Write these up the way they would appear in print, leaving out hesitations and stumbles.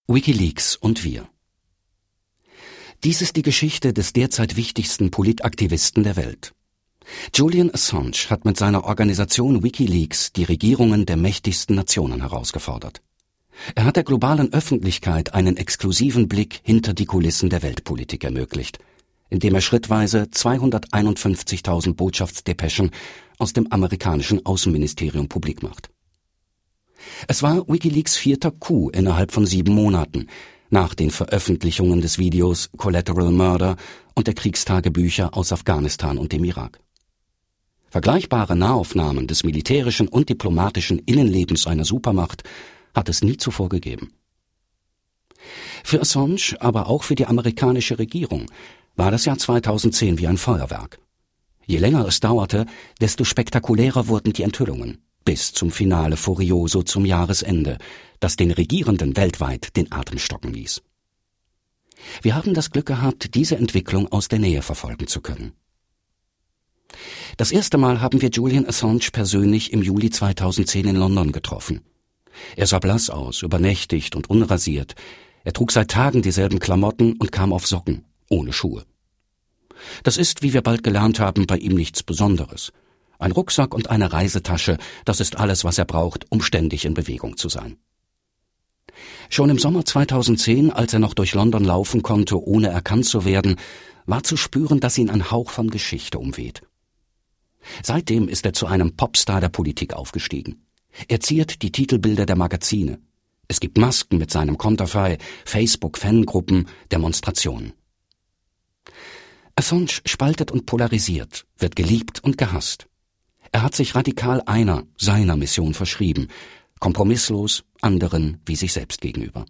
WikiLeaks und wir. Dies ist die Geschichte des derzeit wichtigsten Politaktivisten der Welt. Julian Assange hat mit seiner Organisation WikiLeaks die Regierungen der mächtigsten Nationen herausgefordert. Er hat der globalen Öffentlichkeit einen exklusiven Blick hinter die Kulissen der Weltpolitik ermöglicht, indem er schrittweise 251.000 Botschaftsdepeschen aus dem amerikanischen Außenministerium publik macht. Es war WikiLeaks 4. Coup innerhalb von 7 Monaten, nach den Veröffentlichungen des Videos Collateral Murder und der Kriegstagebücher aus Afghanistan und dem Irak. Vergleichbare Nahaufnahmen des militärischen und diplomatischen Innenlebens einer Supermacht hat es nie zuvor gegeben. Für Assange, aber auch für die amerikanische Regierung, war das Jahr 2010 wie ein Feuerwerk. Je länger es dauerte, desto spektakulärer wurden die Enthüllungen, bis zum Finale Furioso zum Jahresende, das den Regierenden weltweit den Atem stocken ließ. Wir haben das Glück gehabt, diese Entwicklung aus der Nähe verfolgen zu können. Das erste Mal haben wir Julian Assange persönlich im Juli 2010 in London getroffen. Er sah blass aus, übernächtigt und unrasiert. Er trug seit Tagen dieselben Klamotten und kam auf Socken, ohne Schuhe. Das ist, wie wir bald gelernt haben, bei ihm nichts Besonderes. Ein Rucksack und eine Reisetasche, das ist alles, was er braucht, um ständig in Bewegung zu sein. Schon im Sommer 2010, als er noch durch London laufen konnte, ohne erkannt zu werden, war zu spüren, dass ihn ein Hauch von Geschichte umweht. Seitdem ist er zu einem Popstar der Politik aufgestiegen. Er ziert die Titelbilder der Magazine. Es gibt Masken mit seinem Konterfei, Facebook-Fangruppen, Demonstrationen. Assange spaltet und polarisiert, wird geliebt und gehasst. Er hat sich radikal seiner Mission verschrieben, kompromisslos, anderen wie sich selbst gegenüber.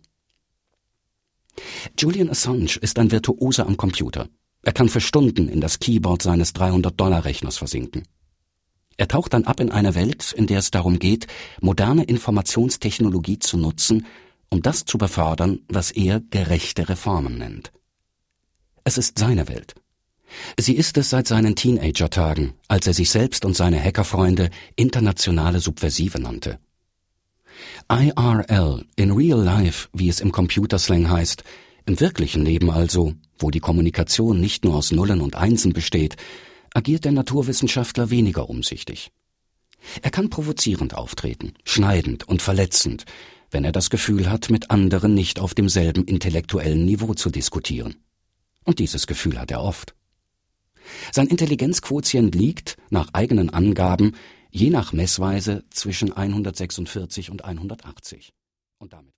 Julian Assange ist ein Virtuose am Computer. Er kann für Stunden in das Keyboard seines $300-Rechners versinken. Er taucht dann ab in eine Welt, in der es darum geht, moderne Informationstechnologie zu nutzen, um das zu befördern, was er gerechte Reformen nennt. Es ist seine Welt. Sie ist es seit seinen Teenager-Tagen, als er sich selbst und seine Hackerfreunde internationale Subversive nannte. IRL, in real life, wie es im Computerslang heißt, im wirklichen Leben also, wo die Kommunikation nicht nur aus Nullen und Einsen besteht, agiert der Naturwissenschaftler weniger umsichtig. Er kann provozierend auftreten, schneidend und verletzend, wenn er das Gefühl hat, mit anderen nicht auf demselben intellektuellen Niveau zu diskutieren. Und dieses Gefühl hat er oft. Sein Intelligenzquotient liegt, nach eigenen Angaben, je nach Messweise zwischen 146 und 180. Und damit